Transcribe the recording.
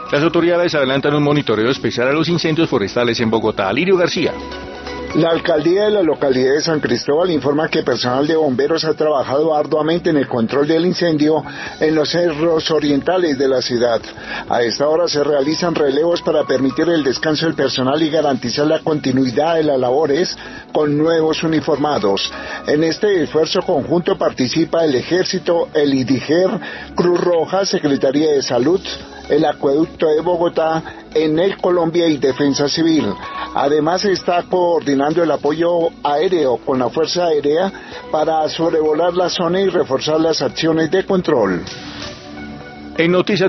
Las autoridades adelantan un monitoreo especial a los incendios forestales en Bogotá. Lirio García. La alcaldía de la localidad de San Cristóbal informa que personal de bomberos ha trabajado arduamente en el control del incendio en los cerros orientales de la ciudad. A esta hora se realizan relevos para permitir el descanso del personal y garantizar la continuidad de las labores con nuevos uniformados. En este esfuerzo conjunto participa el Ejército, el IDIGER, Cruz Roja, Secretaría de Salud, el Acueducto de Bogotá, Enel Colombia y Defensa Civil. Además se está coordinando el apoyo aéreo con la Fuerza Aérea para sobrevolar la zona y reforzar las acciones de control. En noticias